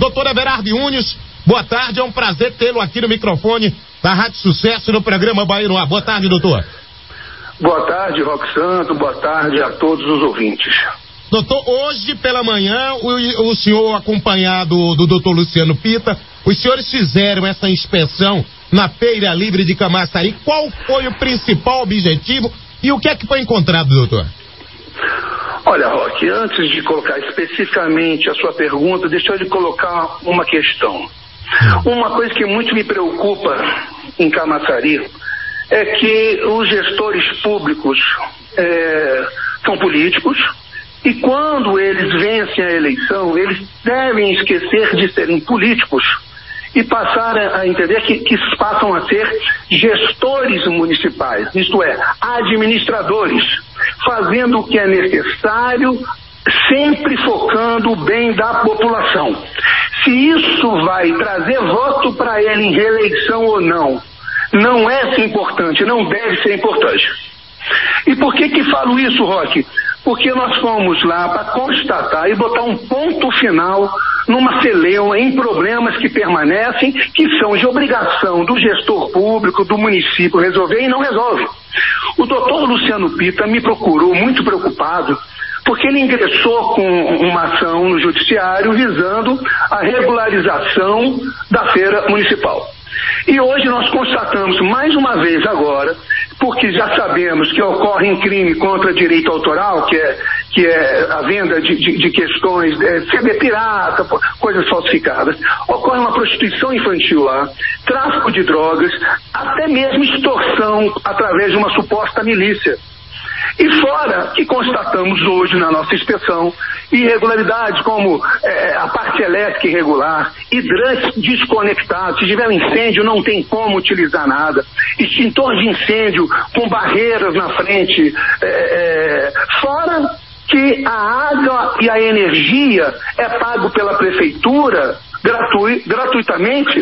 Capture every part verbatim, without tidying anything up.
doutor Everardo Yunes, boa tarde, é um prazer tê-lo aqui no microfone da Rádio Sucesso no programa Bahia no Ar. Boa tarde, doutor. Boa tarde, Roque Santo, boa tarde a todos os ouvintes. Doutor, hoje pela manhã, o, o senhor acompanhado do doutor Luciano Pita, os senhores fizeram essa inspeção na Feira Livre de Camaçari. Qual foi o principal objetivo e o que é que foi encontrado, doutor? Olha, Roque, antes de colocar especificamente a sua pergunta, deixa eu lhe colocar uma questão. Uma coisa que muito me preocupa em Camaçari é que os gestores públicos é, são políticos e quando eles vencem a eleição, eles devem esquecer de serem políticos e passar a entender que, que passam a ser gestores municipais, isto é, administradores, fazendo o que é necessário, sempre focando o bem da população. Se isso vai trazer voto para ele em reeleição ou não, não é importante, não deve ser importante. E por que que falo isso, Roque? Porque nós fomos lá para constatar e botar um ponto final numa celeuma em problemas que permanecem, que são de obrigação do gestor público, do município resolver e não resolve. O doutor Luciano Pita me procurou muito preocupado porque ele ingressou com uma ação no judiciário visando a regularização da feira municipal. E hoje nós constatamos mais uma vez agora, porque já sabemos que ocorre um crime contra direito autoral, que é, que é a venda de, de, de questões, é, C D pirata, coisas falsificadas, ocorre uma prostituição infantil lá, tráfico de drogas, até mesmo extorsão através de uma suposta milícia. E fora que constatamos hoje na nossa inspeção irregularidades como é, a parte elétrica irregular, hidrantes desconectados, se tiver um incêndio não tem como utilizar nada, extintor de incêndio com barreiras na frente, é, é, fora que a água e a energia é pago pela prefeitura gratu, gratuitamente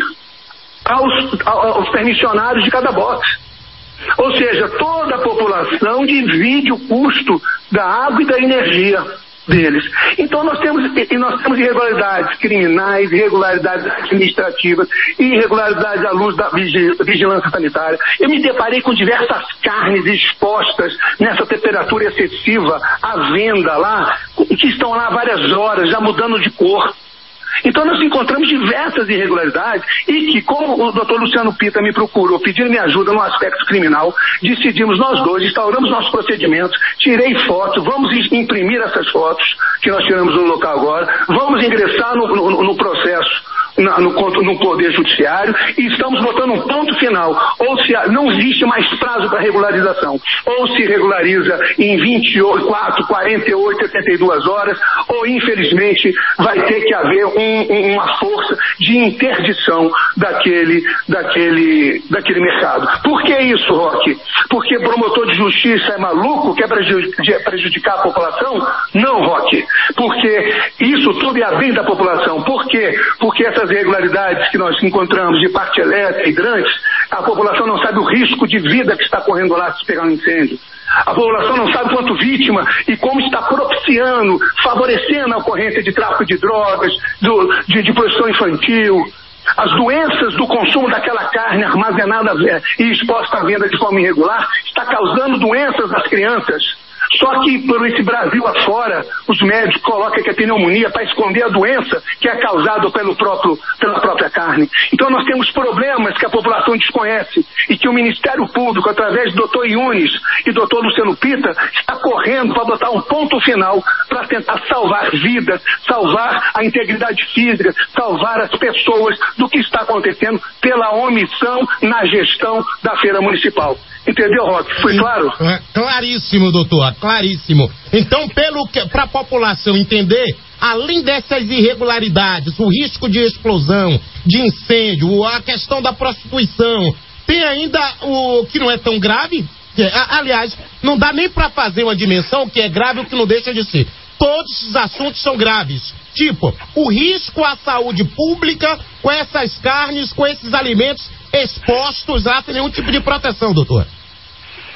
aos, aos permissionários de cada box. Ou seja, toda a população divide o custo da água e da energia deles. Então nós temos, e nós temos irregularidades criminais, irregularidades administrativas, irregularidades à luz da vigilância sanitária. Eu me deparei com diversas carnes expostas nessa temperatura excessiva à venda lá, que estão lá há várias horas, já mudando de cor. Então nós encontramos diversas irregularidades e que, como o doutor Luciano Pita me procurou pedindo minha ajuda no aspecto criminal, decidimos nós dois, instauramos nossos procedimentos, tirei fotos, vamos imprimir essas fotos que nós tiramos no local agora, vamos ingressar no, no, no processo Na, no, no Poder Judiciário e estamos botando um ponto final. Ou se não existe mais prazo para regularização, ou se regulariza em vinte e quatro, quarenta e oito, setenta e duas horas, ou infelizmente vai ter que haver um, uma força de interdição daquele, daquele, daquele mercado. Por que isso, Roque? Porque promotor de justiça é maluco, quer prejudicar a população? Não, Roque. Porque isso tudo é a bem da população. Por quê? Porque essa essas irregularidades que nós encontramos de parte elétrica, hidrantes, a população não sabe o risco de vida que está correndo lá se pegar um incêndio. A população não sabe quanto vítima e como está propiciando, favorecendo a ocorrência de tráfico de drogas, do, de, de prostituição infantil. As doenças do consumo daquela carne armazenada e exposta à venda de forma irregular está causando doenças nas crianças. Só que por esse Brasil afora, os médicos colocam que é pneumonia para esconder a doença que é causada pelo próprio, pela própria carne. Então nós temos problemas que a população desconhece e que o Ministério Público, através do doutor Yunes e do doutor Luciano Pita, está correndo para botar um ponto final para tentar salvar vidas, salvar a integridade física, salvar as pessoas do que está acontecendo pela omissão na gestão da feira municipal. Entendeu, Roque? Foi claro? É, claríssimo, doutor, claríssimo. Então, pelo que, para a população entender, além dessas irregularidades, o risco de explosão, de incêndio, a questão da prostituição, tem ainda o que não é tão grave? Que, aliás, não dá nem para fazer uma dimensão que é grave e o que não deixa de ser. Todos esses assuntos são graves. Tipo, o risco à saúde pública com essas carnes, com esses alimentos expostos lá sem nenhum tipo de proteção, doutor.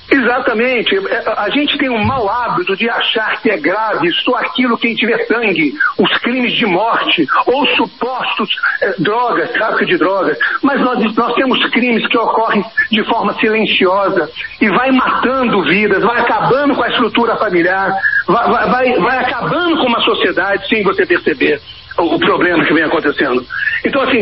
Exatamente. A gente tem um mau hábito de achar que é grave só aquilo quem tiver sangue, os crimes de morte ou supostos eh, drogas, tráfico de drogas. Mas nós, nós temos crimes que ocorrem de forma silenciosa e vai matando vidas, vai acabando com a estrutura familiar, vai, vai, vai, vai acabando com uma sociedade sem você perceber o, o problema que vem acontecendo. Então, assim,